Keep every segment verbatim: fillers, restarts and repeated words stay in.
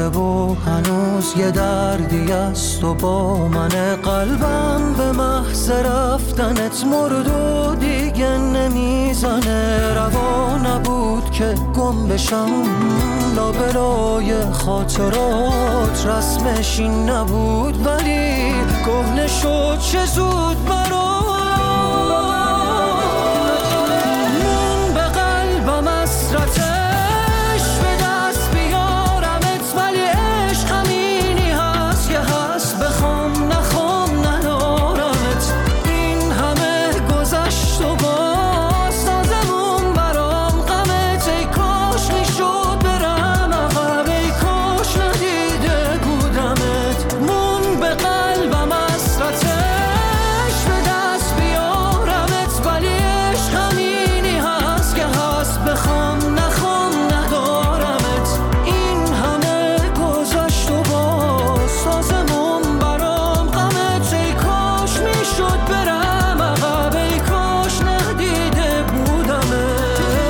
عاشق و هنوز یه دردی است و با من قلبم به محض رفتنت مرد و دیگه نمیزنه. روا نبود که گم بشم لابلای خاطرات، رسمش این نبود ولی کهنه شد چه زود برات. من به قلبم حسرتش به دست بیارمت، ولی عشق همینی هست که هست، بخوام نخوام ندارمت. این همه گذشت و باز سازمون برام غمت. ای کاش میشد برم عقب، ای کاش ندیده بودمت. من به قلبم حسرتش به دست بیارمت، ولی عشق همینی هست که هست، بخوام نخوام ندارمت. این همه گذشت و باز سازمون برام غمت. ای کاش میشد برم عقب، ای کاش ندیده بودمت.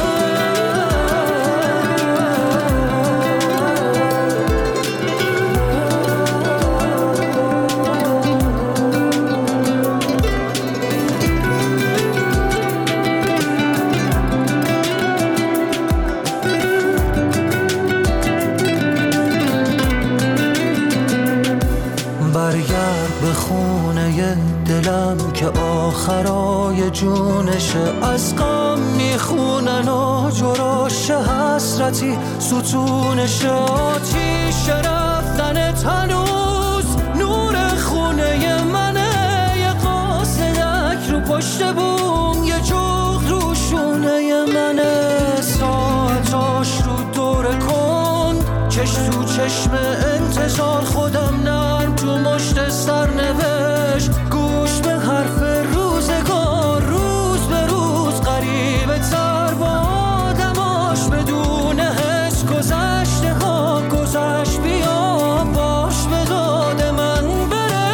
برگرد به خونه دلم که آخرای جونشه، از غم میخونن آجراش حسرتی ستونشه. آتیش رفتنت هنوز نور خونه منه، یه قاصدک رو پشت بوم، یه جغد رو شونه منه. ساعتاش رو دور کن چش تو چشم انتظار، خودم نرم تو مشت سرنوشت، گوش به حرف روزگار. روز به روز غریبه تر با آدماش، بدون حس گذشته ها گذشت. بیا باش به داد من بره.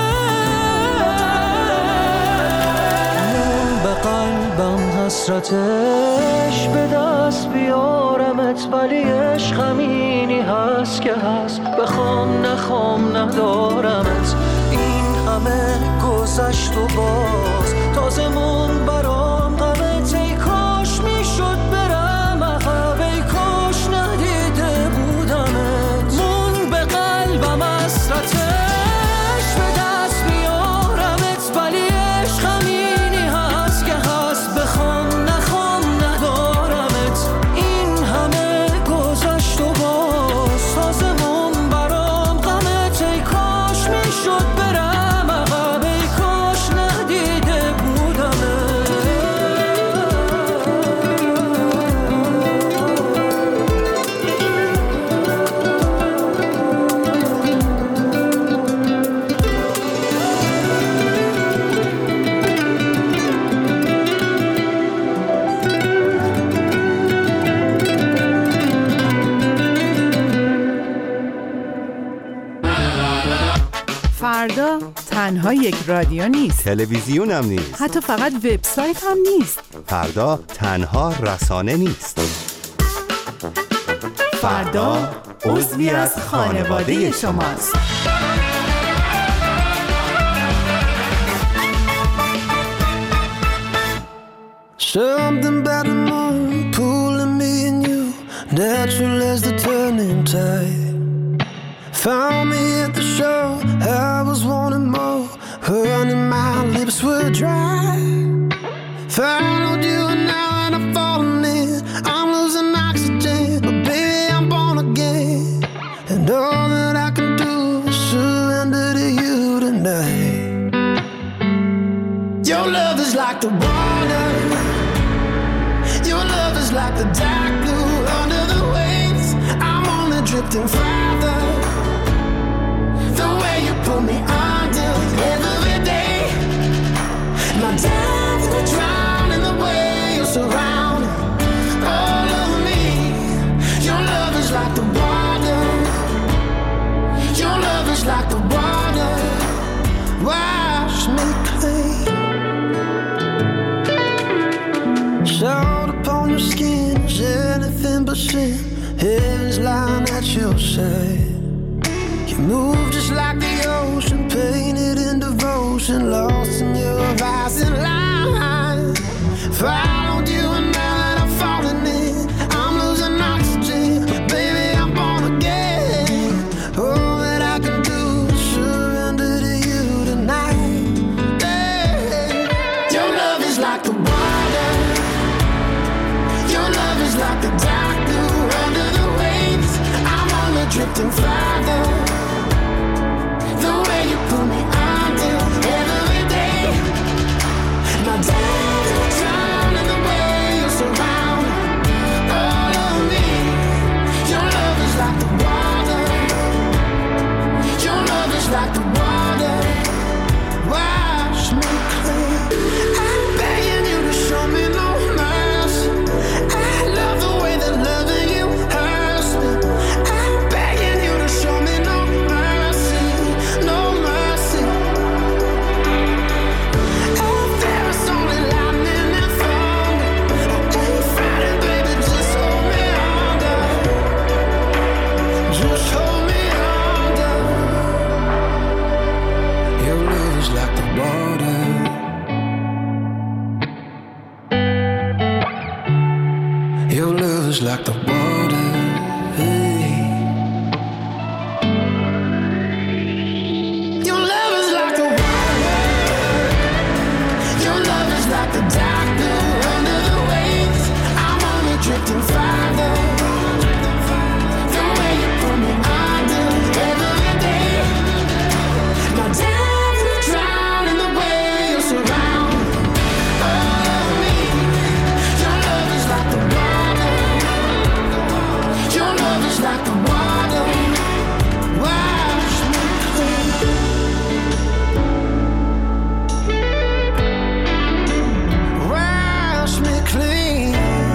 من به قلبم حسرتش به دست بیارمت، ولی عشق همینی هست که هست، بخوام نخوام ندارمت. این همه گذشت و باز تازمون برام غمت. ای کاش میشد برم عقب، ای کاش ندیده بودمت. من به قلبم حسرتش به دست بیارمت، ولی عشق همینی هست که هست، بخوام نخوام ندارمت. این همه گذشت و باز تازمون برام غمت. ای کاش میشد برم عقب، ای کاش ندیده بودمت. فردا تنها یک رادیو نیست، تلویزیون هم نیست، حتی فقط وبسایت هم نیست. فردا تنها رسانه نیست. فردا عضوی از خانواده شماست. Something about the moon pulling me and you, natural as the turning tide. Found me at the show, I was wanting more, running my lips were dry. Followed you and now and I'm falling in, I'm losing oxygen, but baby I'm born again. And all that I can do is surrender to you tonight. Your love is like the water, your love is like the dark blue under the waves. I'm only drifting farther, the way you pull me under every day. My time's gonna drown in the way you're surrounding all of me. Your love is like the water, your love is like the water, wash me clean. Salt upon your skin is anything but sin. Heaven's lying at your side. You move just like the ocean, painted in devotion, lost in your rising line. Followed you and now that I'm falling in, I'm losing oxygen. Baby, I'm born again. All that I can do is surrender to you tonight. Yeah. Your love is like the water. Your love is like the dark blue under the waves. I'm only drifting farther. The way you pull me under every day. My days are drowned in the way you surround all of me. Your love is like the water. Your love is like the water. Wash me clean. I'm begging you to show me no mercy. I love the way that loving you hurts me. I'm begging you to show me no mercy, no mercy. Oh, there is only lightning and thunder. I ain't fighting, baby, just hold me under. Just hold me under. Your love is like the water. Your love is like the water. Hey. Your love is like the water. Your love is like the dark blue under the waves. I'm only drifting farther. The way you pull me under every day. My days are drowned in the way you surround all of me. Your love is like the water. Your love is like the water. Wash me clean. Wash me clean.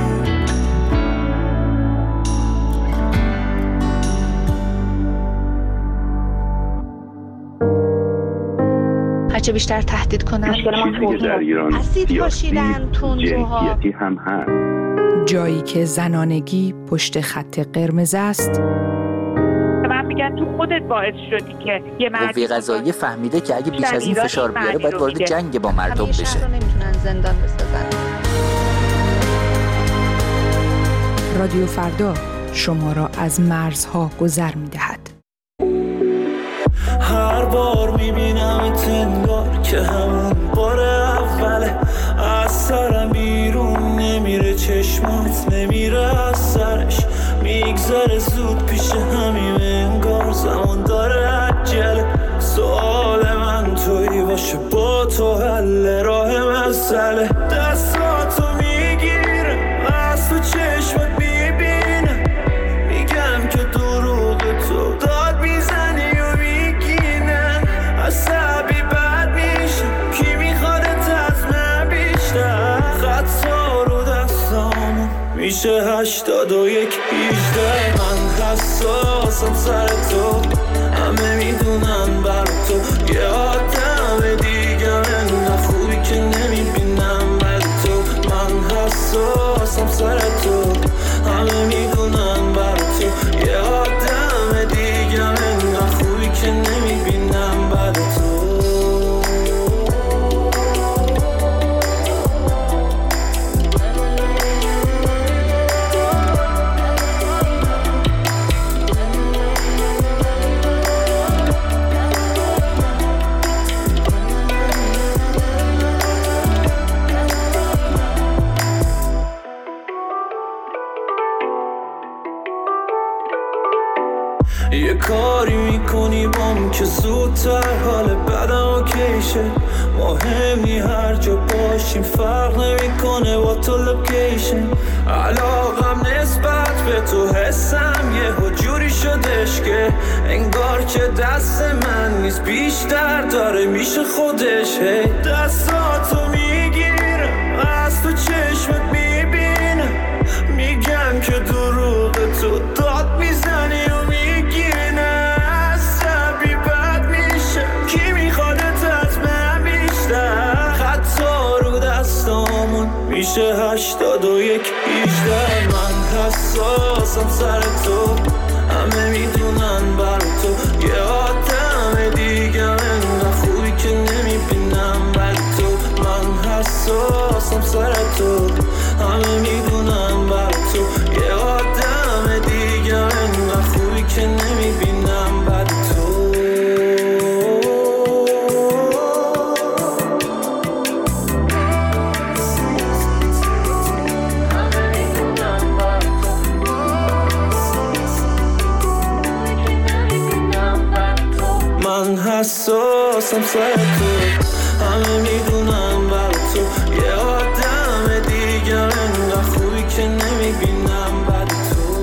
هرچه بیشتر تهدید کنن چیزی که در ایران اسید سیاسی پاشیدن تندروها. جنسیتی هم هست. جایی که زنانگی پشت خط قرمز است، من میگن تو خودت باعث شدی که یه مردی قوه قضاییه فهمیده که اگه بیش از این فشار بیاره باید وارد جنگ با مردم همه شهر بشه. رو نمیتونن زندان بسازن. رادیو فردا شما را از مرزها گذر می‌دهد. هر بار میبینم تنگار که همون بار اوله، از سرم بیرون نمیره، چشمات نمیره از سرش، میگذره زود پیش همیم، انگار زمان داره عجله. سوال من توی باشه با تو حل راه مسئله، دستاتو میگیره از تو چشمت میبینه، میگم که دروغ تو داد میزنی و میگینن، عصبی بد میشه کی میخوادت از من بیشتر، خطا رو دستامون میشه هشتاد و یک هیجده. من حساسم سر تو، همه میدونن بر تو یه آدم دیگه، من خوبی که نمیبینم بر تو. من حساسم سر تو، همه میدونن بر تو یه آدم دیگه، من خوبی که نمیبینم بر تو. یه کاری میکنی بام که زودتر حال بدم اوکیشه، مهم نی هر جا باشیم فرق نمیکنه با تو لوکیشن، علاقم نسبت به تو حسم یه جوری شدش که انگار که دست من نیست، بیشتر داره میشه خودش. هی دستاتو میگیره از تو چشمت میبینه، میگم که دروغ تو داد میزنی و میگینه، عصبی بد میشه کی میخوادت از من بیشتر، خطا رو دستامون میشه هشتاد و یک هیجده. من حساسم سر تو، همه میدونن بر تو یه میرسم سر تو، همه میدونم بر تو یه آدم دیگر انقدر خوبی که نمیبینم بر تو.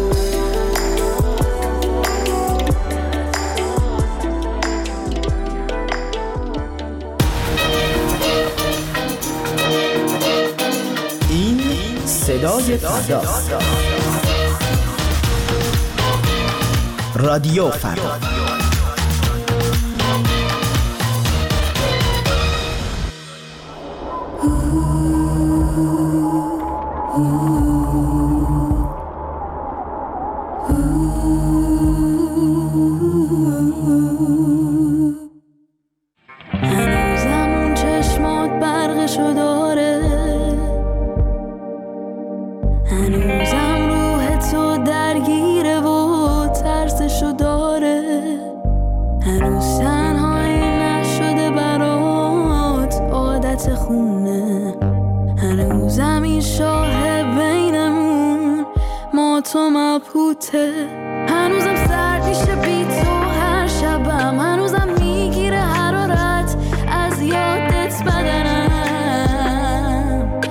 این صدای فردا، رادیو فردا. هنوزم اون چشمات برقشو داره، هنوزم روح تو درگیره و ترسشو داره، هنوز تنهایی نشده برات عادت خونه، هنوزم این شاه بینمون ما تو مبهوته، هنوزم سرد میشه بی تو هر شبم، هنوزم میگیره حرارت از یادت بدنم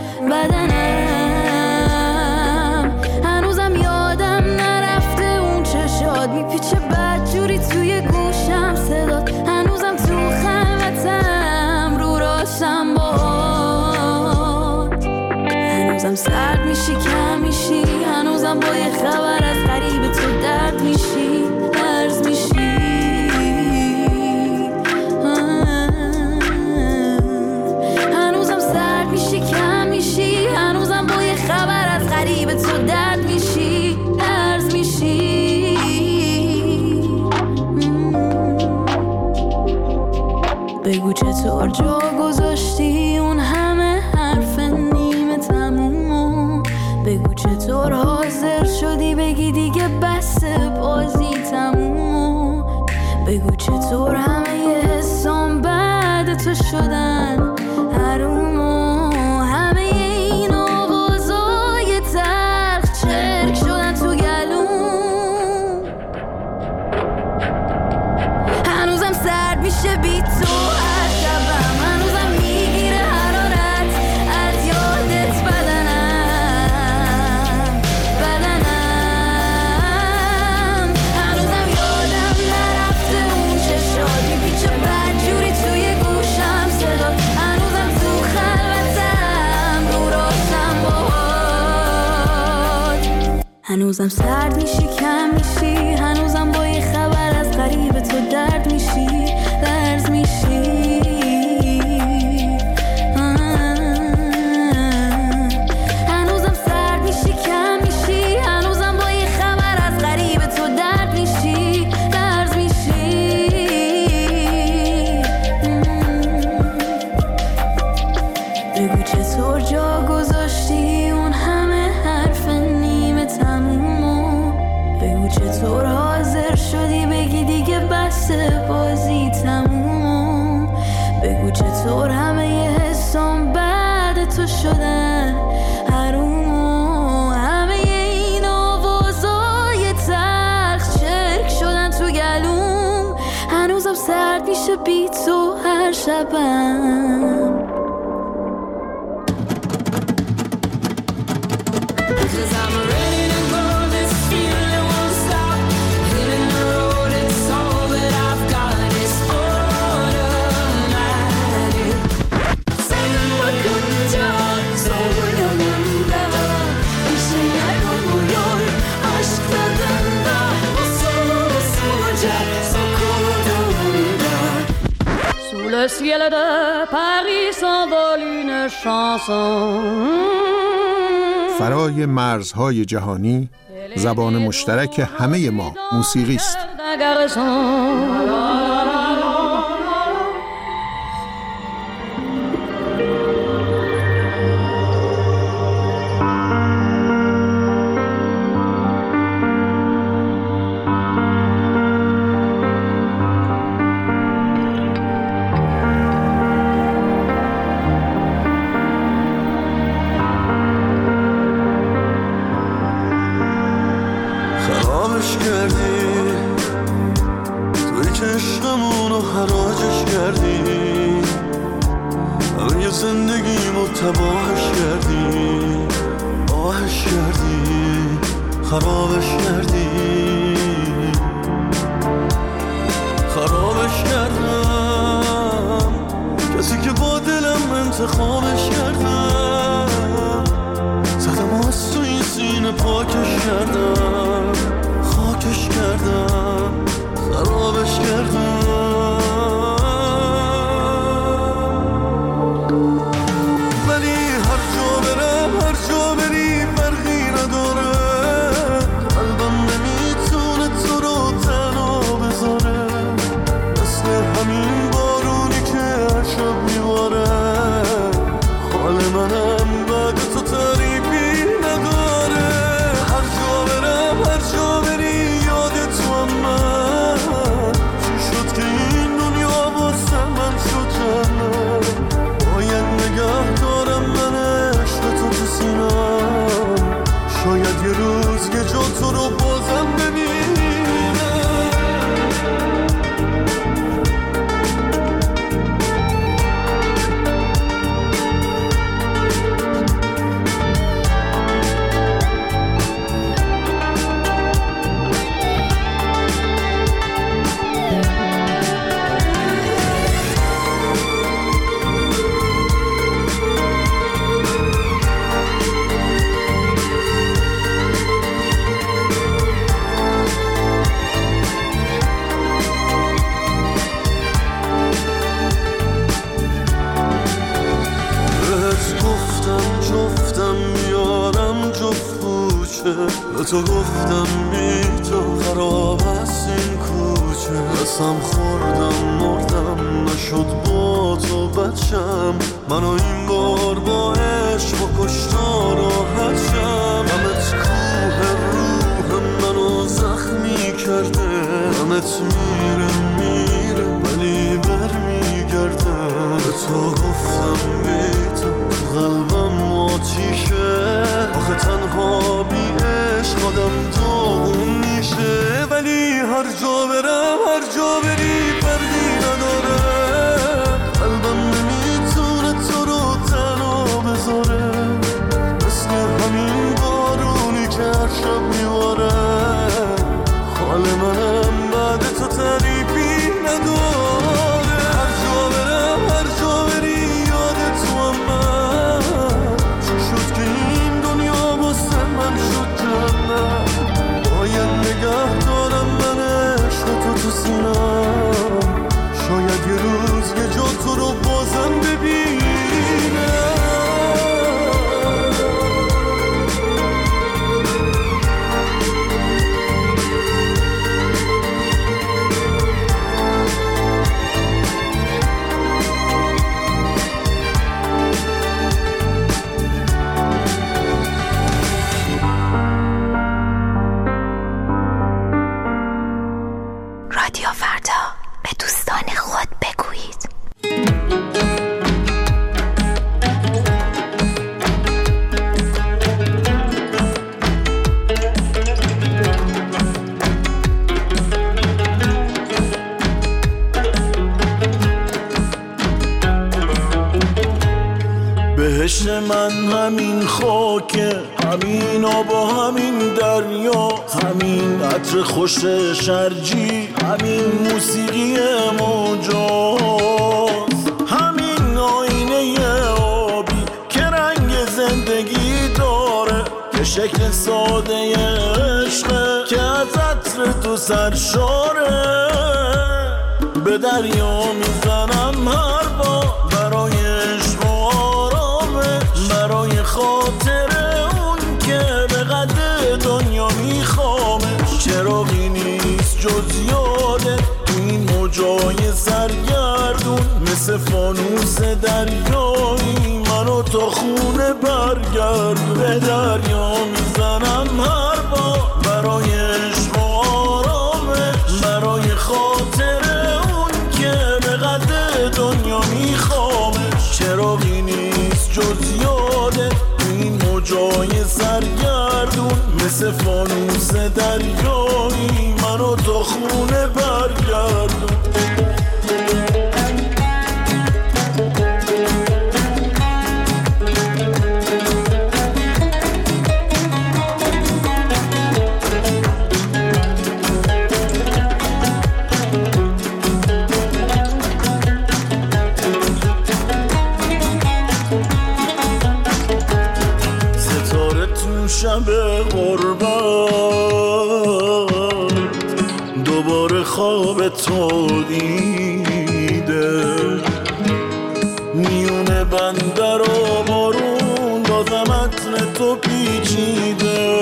بدنم، هنوزم یادم نرفته اون چشات میپیچه بدجوری توی گوشم صدات، هنوزم تو خلوتم رو راشم باد، هنوزم سرد میشی کم میشی، هنوزم با یه خبر از غریب تو درد میشی درز میشی، هنوزم سرد میشی کم میشی، هنوزم با یه خبر از غریب تو درد میشی درز میشی. بگو چطور جا گذاشتی اون همه حرف نیمه تمومو، بگو چطور حاضر شدی بگی دیگه بس بازی تمومو، بگو چطور همه یه حسام بعد تو شدن حرومو، همه این آوازای تلخ چرک شدن تو گلوم، هنوزم سرد میشه بی تو هر شبم، هنوزم میگیره حرارت از یادت بدنم بدنم، هنوزم یادم نرفته اون چشات میپیچه بدجوری توی گوشم صدات، هنوزم تو خلوتم رو راشم باهات، هنوزم سرد میشی کم میشی، هنوزم با یه خبر از غریب تو درد میشی درز میشی، هنوزم سرد میشی کم میشی، هنوزم با یه خبر از غریب تو درد میشی درز میشی. بگو چطور جا گذاشتی اون همه حرف نیمه تمومو، بگو چطور حاضر شدی بگی دیگه بس بازی تمومو، بگو چطور همه یه حسام بعد تو شدن حرومو، همه این آوازای تلخ چرک شدن تو گلوم، هنوزم سرد میشه بی تو هر شبم. Le ciel de Paris s'envole une chanson. فرای مرزهای جهانی زبان مشترک همه ما موسیقی است. توی که عشقمونو حراجش کردی، همه زندگیمو تباهش کردی، آهش کردی، خرابش کردی، خرابش کردم. کسی که با دلم انتخابش کردم، زدم از تو این سینه پاکش کردم، خاکش کردم، خرابش کردم. ولی هر جا برم هر جا بری فرقی نداره، قلبم نمیتونه تو رو تنها بذاره، مثل همین بارونی که هر شب میباره، حال منم بعد تو تعریفی نداره. هر جا برم هر جا بری یاد تو هم من، چی شد که این دنیا واسه من شد جنت. باید نگه دارم من عشق تو تو سینم، شاید یه روز یه جا تو رو بازم ببینم. به تو گفتم بی تو خراب است این کوچه، قسم خوردم مردم نشد با تو بچم. منو این بار با عشق و کشتا راحت شم. غمت کوه روح منو زخمی کرده، غمت میره میره ولی بر میگرده. به تو گفتم بی تو قلبم آتیشه، آخه تنها بی عشق آدم داغون میشه. ولی هر جا برم هر جا بری فرقی نداره، قلبم نمیتونه تو رو تنها بذاره، مثل همین بارونی که هر شب میباره. حال منم بعد تو تعریفی نداره. هر جا برم هر جا بری یاد تو هم من، چی شد که این دنیا واسه من شد جنت. باید نگه دارم من عشق تو تو سینم، شاید یه روز یه جا تو رو بازم ببینم. رادیو فردا، به دوستان خود بگویید. بهشت من همین خاکه، همین آب و همین دریا، همین عطر خوش شرجی، همین موسیقی موجاست، همین آینه آبی که رنگ زندگی داره، که شکل ساده عشقه که از عطر تو سرشاره. به دریا میزنم هر بار برای عشق و آرامش، برای خاطر اون که به قد دنیا میخوامش. چراغی نیست جز یادت تو این موجای سرگردون، مثل فانوس دریایی منو تا خونه برگردون. به دریا میزنم هر بار برای عشق و آرامش، برای خاطر اون که به قد دنیا میخوامش. چراغی نیست جز یادت تو این موجای سرگردون، مثل فانوس دریایی منو تا خونه برگردون. شب غربت دوباره خواب تو دیده، میونه بندر و بارون بازم عطر تو پیچیده.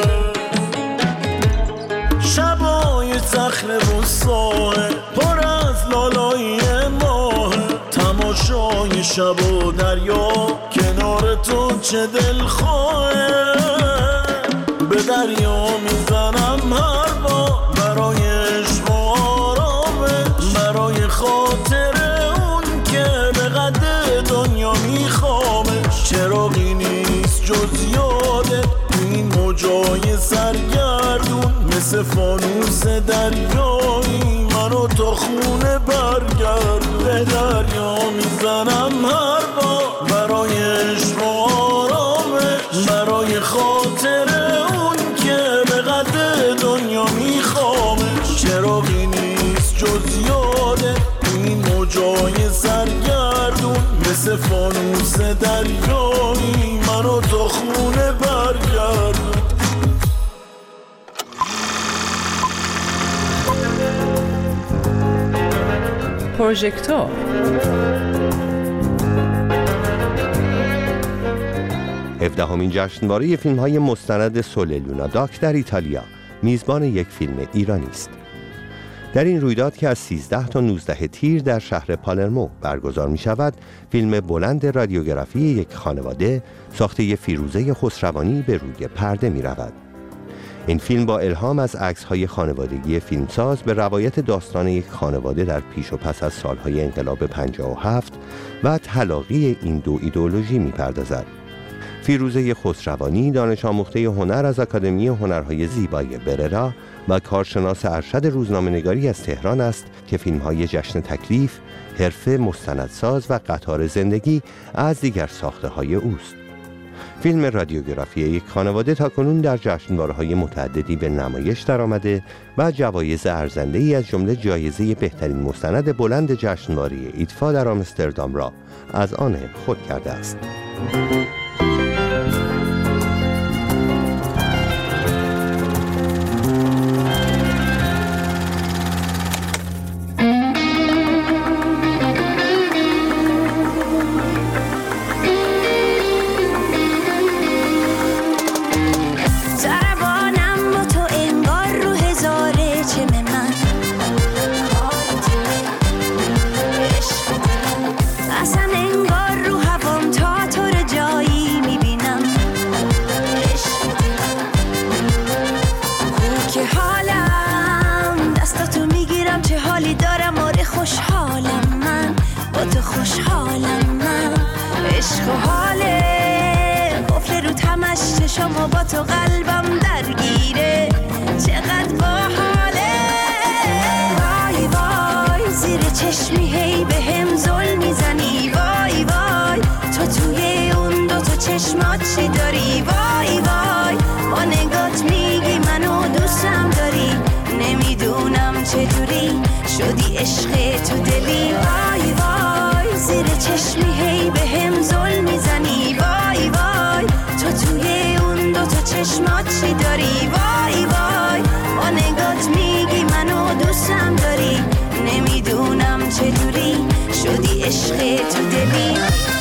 شبای صخره و ساحل پر از لالایی ماه، تماشای شب و دریا کنار تو چه دلخواهه. به دریا میزنم هر بار برای عشق و آرامش، برای خاطر اون که به قد دنیا میخوامش. چراغی نیست جز یادت تو این موجای سرگردون، مثل فانوس دریایی منو تا خونه برگرد. به دریا میزنم هر بار برای عشق و آرامش، برای خاطر دنیا میخوامش. چراغی نیست جز یادت تو این موجای سرگردون، مثل فانوس دریایی منو تا خونه برگردون. پروژکتور هفدهمین جشنواره فیلم‌های مستند سول لونا داک در ایتالیا میزبان یک فیلم ایرانی است. در این رویداد که از سیزده تا نوزده تیر در شهر پالرمو برگزار می شود، فیلم بلند رادیوگرافی یک خانواده ساخته فیروزه خسروانی به روی پرده می رود. این فیلم با الهام از عکس‌های خانوادگی فیلمساز به روایت داستان یک خانواده در پیش و پس از سالهای انقلاب پنجاه و هفت و تلاقی این دو ایدئولوژی می پردازد. فیروزه خسروانی دانش آموخته هنر از آکادمی هنرهای زیبای بررا و کارشناس ارشد روزنامه‌نگاری از تهران است که فیلم‌های جشن تکلیف، حرفه مستندساز و قطار زندگی از دیگر ساخته‌های اوست. فیلم رادیوگرافی یک خانواده تاکنون در جشنواره‌های متعددی به نمایش درآمده و جوایز ارزنده‌ای از جمله جایزه بهترین مستند بلند جشنواره ایدفا در آمستردام را از آن خود کرده است. شما با تو قلبم درگیره، چقدر باحاله. وای وای زیر چشمی هی به هم زل میزنی، وای وای تو توی اون دو تا چشمات چی داری؟ وای وای با نگات میگی منو دوستم داری، نمیدونم چجوری شدی عشق تو دلی. وای وای زیر چشمی هی به هم زل میزنی، وای وای تو توی اون دو تا چشمات چی داری؟ وای وای با نگات میگی منو دوستم داری، نمیدونم چجوری شدی عشق تو دلی.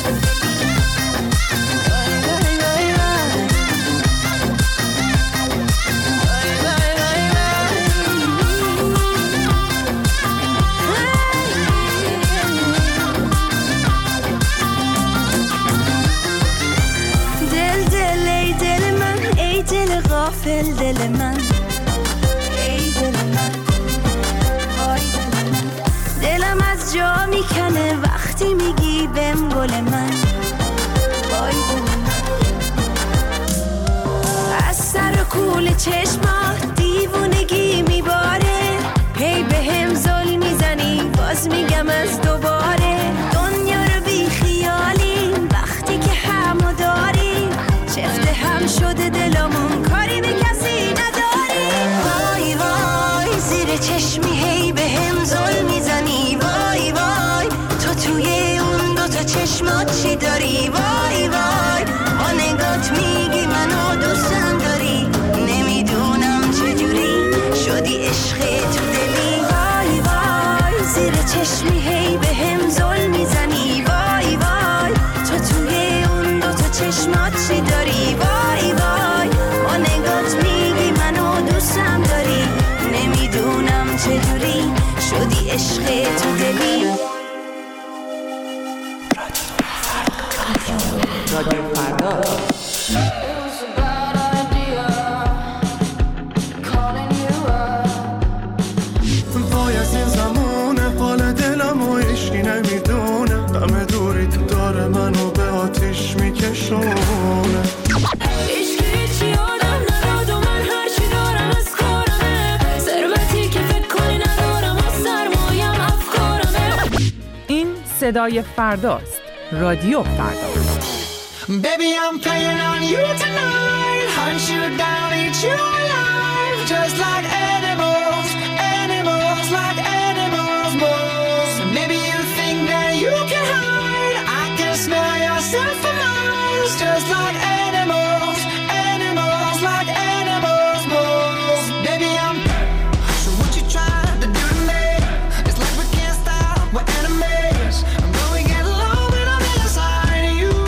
غافل دل من، ای دل من، وای دل من، دلم از جا میکنه وقتی میگی بهم گل من، وای دل من. از سر کول چشمات دیوونگی میباره، هی به هم ظلم میزنی باز میگم از دوباره. دنیا رو بی خیالی وقتی که همو داری، چفت هم شده دلمون کاری به کسی نداری. وای وای زیر چشمی هی به هم ظلم میزنی، وای وای تو توی اون دوتا چشمات چی داری؟ وای وای با نگات میگی منو دوستم داری، نمیدونم چجوری شدی عشق تو دلی. وای وای زیر چشمی هی به هم ظلم میزنی، وای وای تو توی اون دوتا چشمات چی داری؟ وای وای با نگات میگی منو دوستم داری، نمیدونم چجوری شدی عشق تو دلی. رادیو فردا. وای از این زمونه حال دلم و عشقی نمیدونه، غم دوری تو داره منو به آتیش میکشونه. عشقی چی آدم نداد و من هرچی دارم از کارمه، ثروتی که فکر کنی ندارم و سرمایم افکارمه. این صدای فرداست. رادیو فردا. Baby, I'm playing on you tonight. Hunt you down, eat you alive. Just like animals, animals, like animals, moles. Maybe you think that you can hide. I can smell yourself for miles. Just like animals, animals, like animals, moles. Baby, I'm. So what you trying to do to me? It's like we can't stop, we're enemies. I'm going get low when I'm inside of you.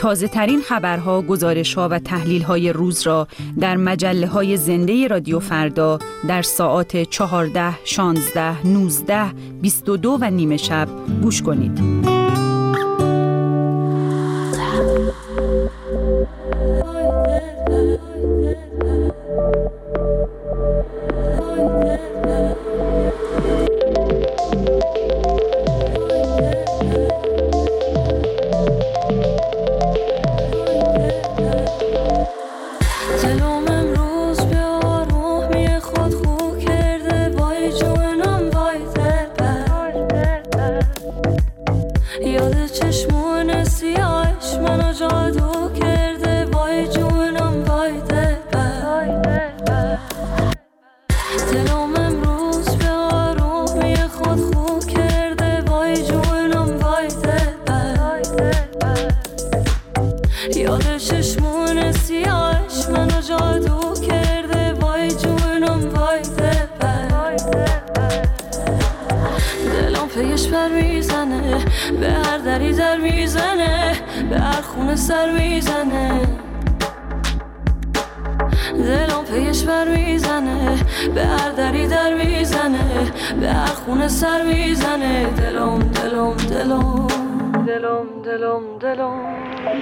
تازه ترین خبرها، گزارش‌ها و تحلیل‌های روز را در مجله‌های زنده رادیو فردا در ساعات چهارده، شانزده، نوزده، بیست و دو و نیم شب گوش کنید. به هر دری در میزنه، به هر خونه سر میزنه، دلم پیش بر میزنه، به هر دری در میزنه، به هر خونه سر میزنه، دلم دلم دلم دلم دلم دلم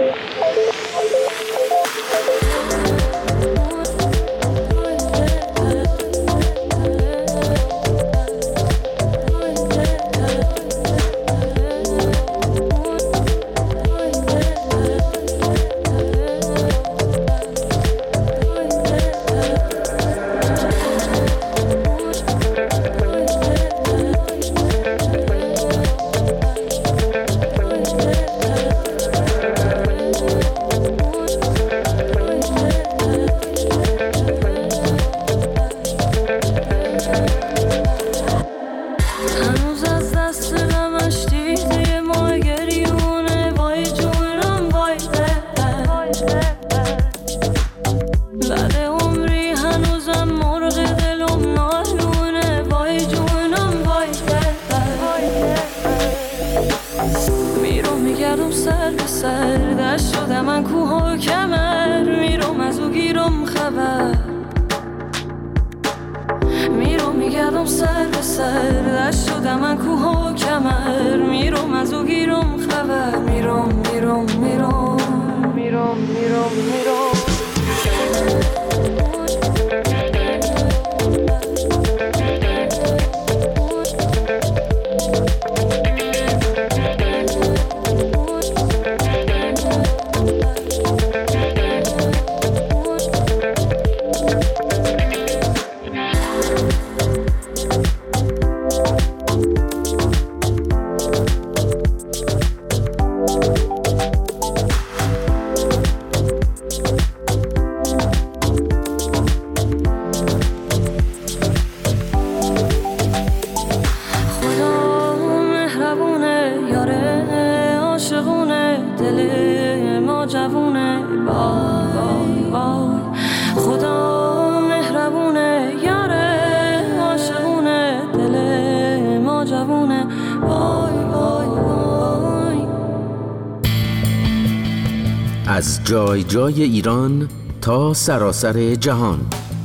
از جای جای ایران تا سراسر جهان،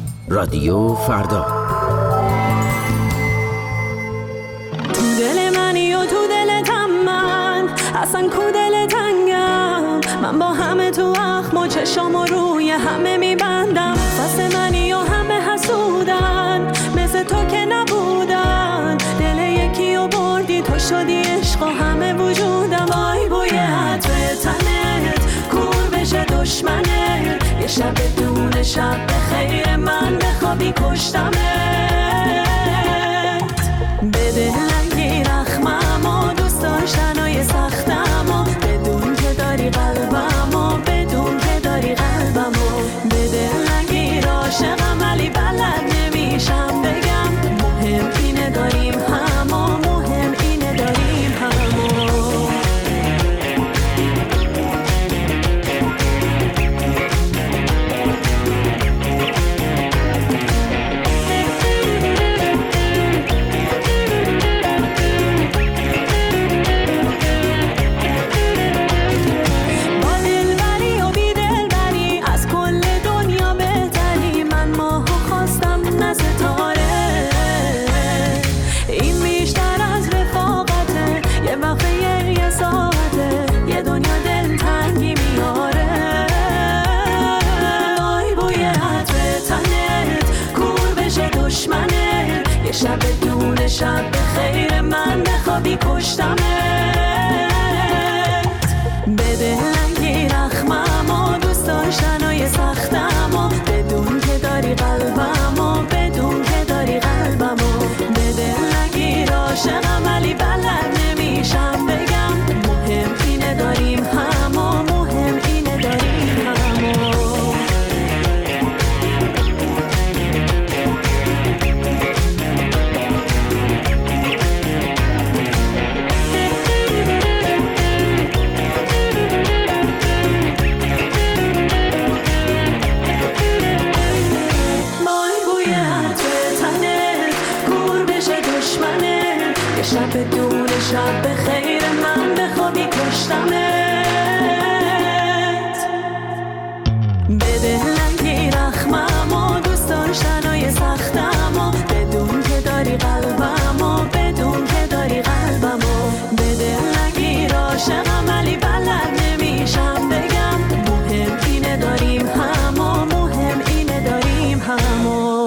رادیو فردا. تو دل منی و تو دلتم من، اصلا کو دل تنگم، من با همه تو اخم و چشام و روی همه میبندم، فس منی و همه حسودن، مثل تو که نبودن، دل یکی و بردی تو شدی عشق و همه وجودم، وای بوی عطر تنت کور بشه دشمنه، یه شب دون شب به خیر من بخوابی کشتمت، بده لنگی رخمم و دوست داشتنای سختم و بدون که داری قلبم و بدون که داری قلبم و بده لنگی عاشقم ولی بلد نمیشم بگم، مهم اینه داریم هم و مهم اینه داریم هم و کشتمت. بده لنگی رخمم و دوست داشتنای سختم و بدون که داری قلبم و بدون که داری قلبم و بده لنگی عاشقم ولی بلد نمیشم بگم مهم اینه داریم هم و مهم اینه داریم هم و شب دون شب به خیر من بخوابی کشتمت. بده لنگی رخمم و دوست داشتنای سختم و بدون که داری قلبم و بدون که داری قلبم و بده لنگی عاشقم ولی بلد نمیشم بگم مهم اینه داریم هم و مهم اینه داریم هم و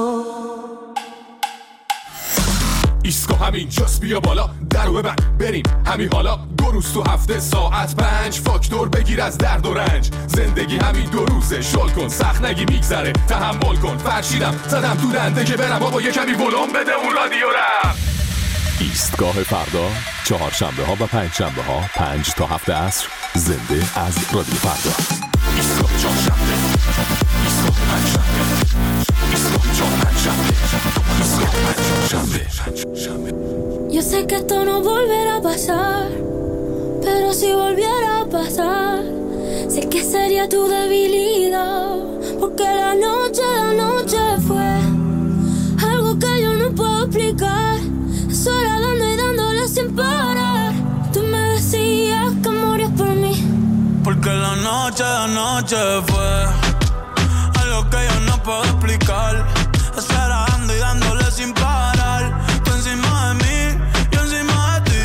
ایسکو همین جاست بیا بالا درو ببند بریم همین حالا دو روز تو هفته ساعت پنج فاکتور بگیر از درد و رنج زندگی همین دو روزه شل کن سخت نگی میگذره تحمل کن فرشیدم زدم تو دنده که برم بابا یه کمی ولوم بده اون رادیو رم. ایستگاه فردا چهارشنبه ها و پنج شنبه ها پنج تا هفت عصر زنده از رادیو فردا. ایستگاه چهارشنبه ایستگاه پنجشنبه ایستگاه چهارشنبه ایستگاه پنجشنبه. Yo sé que esto no volverá a pasar, pero si volviera a pasar, sé que sería tu debilidad, porque la noche, la noche fue algo que yo no puedo explicar, sola dando y dándole sin parar. Tú me decías que morías por mí, porque la noche, la noche fue algo que yo no puedo explicar, sola dando y dándole sin parar. Tú encima de mí, yo encima de ti.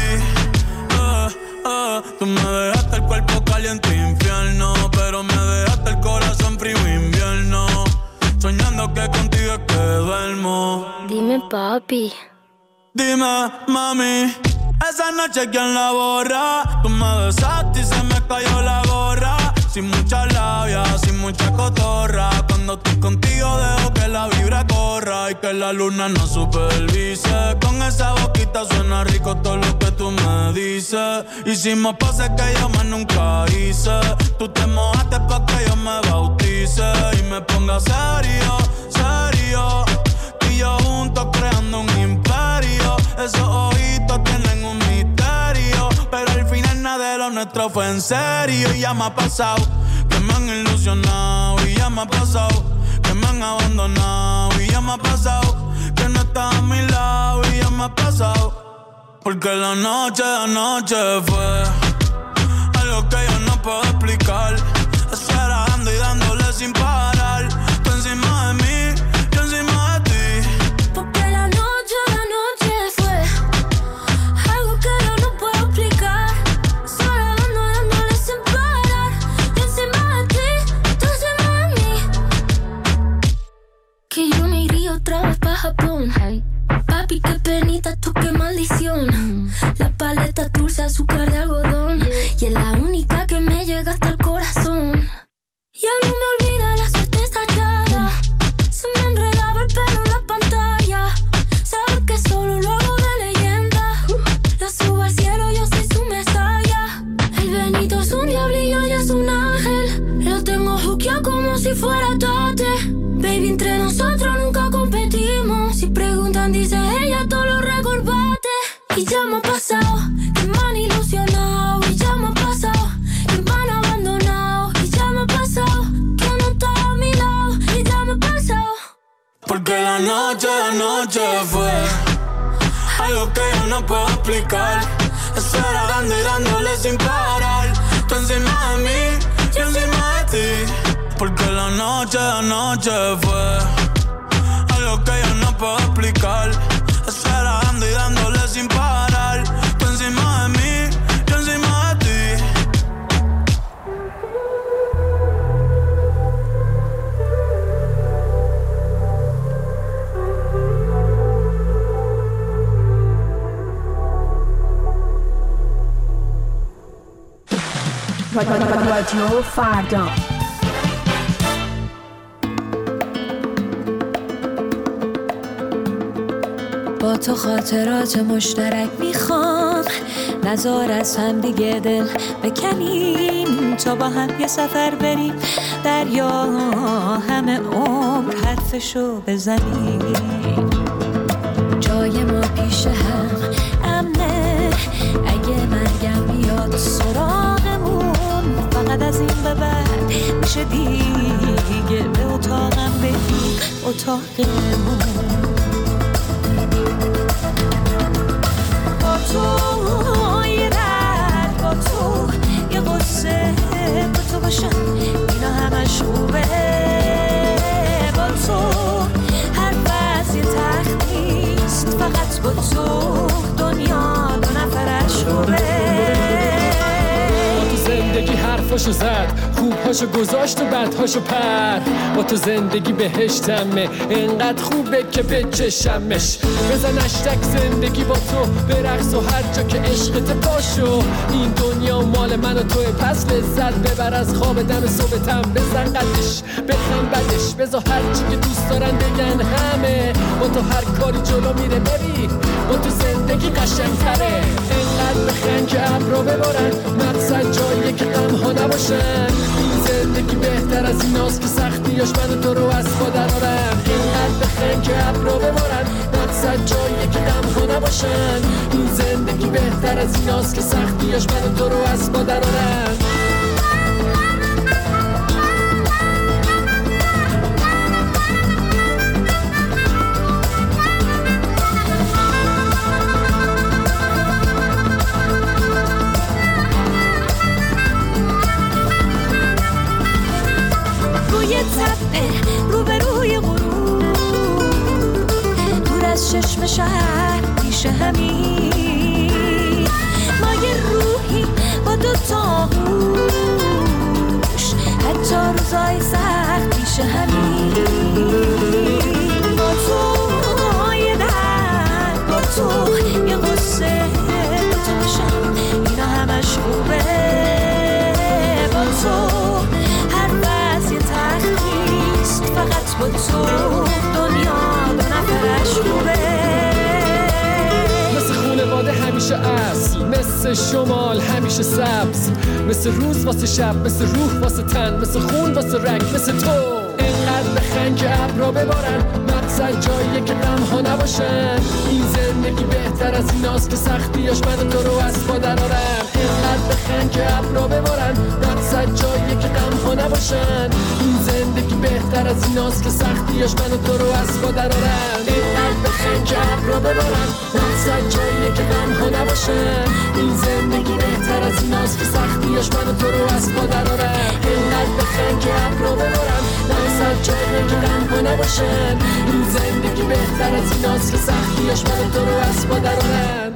Uh, uh, tú me dejaste el cuerpo caliente infierno, pero me dejaste el corazón frío invierno. Soñando que contigo es que duermo. Dime papi, dime mami, esa noche quién la borra. Tú me besaste y se me cayó la gorra. Sin mucha labia, sin mucha cotorra. Cuando estoy contigo dejo que la vibra corra y que la luna no supervise. Con esa boquita suena rico todo lo que tú me dices. Hicimos poses que yo más nunca hice. Tú te mojaste pa' que yo me bautice y me ponga serio, serio. Tú y yo juntos creando un imperio. Esos ojitos tienen un misterio, pero al final nada de lo nuestro fue en serio. Y ya me ha pasado que me han ilusionado, y ya me ha pasado que me han abandonado, y ya me ha pasado que no estás a mi lado, y ya me ha pasado. Porque la noche, la noche fue algo que yo no puedo explicar, esperando y dándole sin parar. Tú encima de mí, yo encima de ti. porque la noche, la noche fue algo que yo no puedo explicar, sola dando, dándole sin parar. Yo encima de ti, tú encima de mí. Que yo me iría otra vez pa' Japón. Hey. Papi, qué penita, tú qué maldición. Mm. La paleta dulce, azúcar de algodón. Yeah. Y es la única que me llega hasta el corazón. Ya no me olvida la suerte estallada. Se me enredaba el pelo en la pantalla. Sabes que solo lo hago de leyenda. La subo al cielo, yo soy su mesaya. El Benito es un diablillo y es un ángel. Lo tengo juqueado como si fuera Tate. Baby, entre nosotros nunca competimos. Si preguntan, dice ella, todo lo recordate. Y ya me ha pasado que me han ilusionado. Y ya me ha pasado que me han abandonado. Y ya me ha pasado que no estás a mi lado. Y ya me ha pasado. Porque la noche, la noche fue algo que yo no puedo explicar, esperando y dándole sin parar. Tú encima de mí, yo encima de ti. Porque la noche, la noche fue algo que yo no puedo explicar, esperando y dándole sin parar. Tú encima de mí, yo encima de ti. رادیو فردا. با تو خاطرات مشترک میخوام، نزار از هم دیگه دل بکنیم، تا با هم یه سفر بریم دریا، همه عمر حرفشو بزنیم. جای ما پیش هم امنه، اگه مرگم بیاد سراغمون، فقط از این به بعد میشه دیگه به اتاقم بریم، اتاقمون. با تو یه رد، با تو یه قصه، با تو باشم اینا همش خوبه. با تو هر وز یه تخت نیست، فقط با تو دنیا دو نفرش خوبه. با تو زندگی حرفاشو زد، خوبهاشو گذاشت و بدهاشو پر. با تو زندگی بهشتمه، انقدر خوبه که بچشمش. بزن اشتک زندگی با تو برقص و هر جا که عشقت پاشو. این دنیا مال من و توی، پس لذت ببر از خواب دم صبحتم. بزن قدش بخن بدش، بزا هر چی که دوست دارن بگن همه. با تو هر کاری جلو میره، ببین با تو زندگی قشنگتره. انقدر بخن که ابرو ببارن، مقصد جاییه که غم ها نباشن. این زندگی بهتر از ایناست که سختیاش من و تو رو از پا درارن. اینقدر بخن که ابرو ببارن، مقصد جاییه که غم ها نباشن. این زندگی بهتر از ایناست که سختیاش من و تو رو از پا درارن. روبروی غروب، دور از چشم شهر پیش همین، ما یه روحی با دو تا گوش، حتی روزای سخت پیش همین. با تو یه درد، با تو یه قصه، با تو باشم اینا همش خوبه. با تو هر وز یه تخت نیست، فقط با تو دنیا دو نفرش خوبه. مثل خونواده همیشه اصل، مثل شمال همیشه سبز، مثل روز واسه شب، مثل روح واسه تن، مثل خون واسه رنگ، مثل تو. اینقدر بخن که ابرا ببارن، مقصد جاییه که غم ها نباشن. این زندگی بهتر از ایناست که سختیاش من و تو رو از پا درارن. اینقدر بخن که ابرا ببارن، مقصد جاییه که غم ها نباشن. این زندگی بهتر از ایناست که سختیاش من و تو رو از پا درارن. اینقدر بخن که ابرا ببارن، مقصد جاییه که غم ها نباشن. این زندگی بهتر از ایناست که سختیاش من و تو رو از پا درارن. اینقدر بخن که ابرا ببارن، مقصد جاییه که غم ها نباشن. این زندگی بهتر از ایناست که سختیاش من و تو رو از پا درارن.